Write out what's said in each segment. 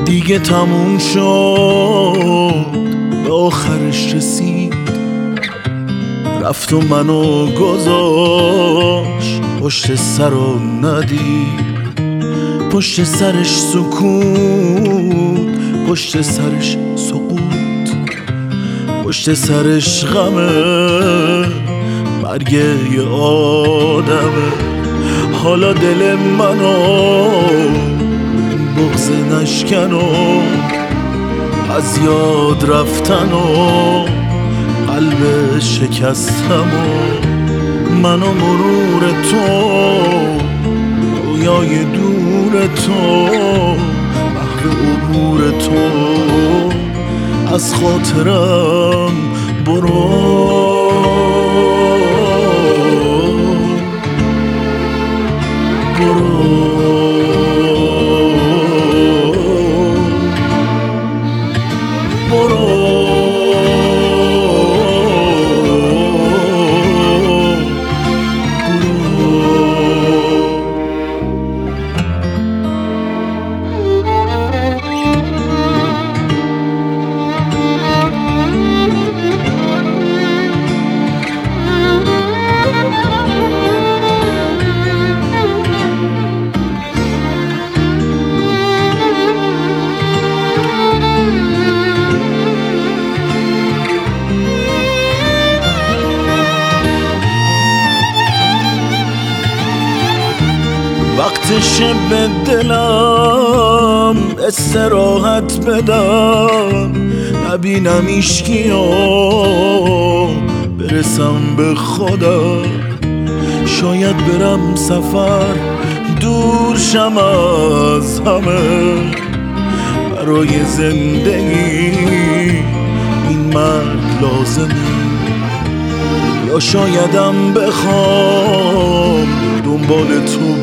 دیگه تموم شد، به آخرش رسید، رفت و منو گذاشت پشت سر و ندید. پشت سرش سکوت، پشت سرش سقوط، پشت سرش غمه مرگ یه آدمه. حالا دل منو بغض نشکن و از یاد رفتن و قلب شکستم و من و مرور تو، رویای دور تو، محو عبور تو، از خاطرم برو. وقتشه به دلم استراحت بدم، نبینم ایشکیو برسم به خودم. شاید برم سفر دور شم از همه، برای زندگی این مرد لازمه. یا شایدم بخوام دنبال تو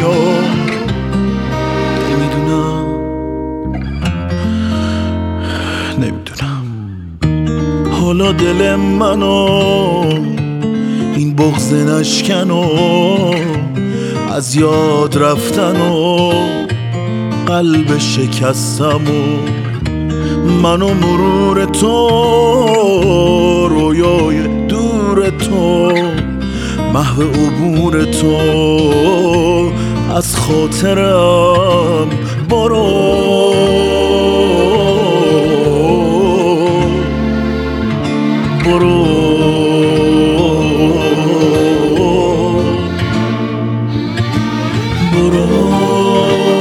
نمیدونم. حالا دل منو این بغض نشکن و از یاد رفتن و قلب شکستم و من و مرور تو، رویای دور تو، محو عبور تو، از خاطرم برو. برو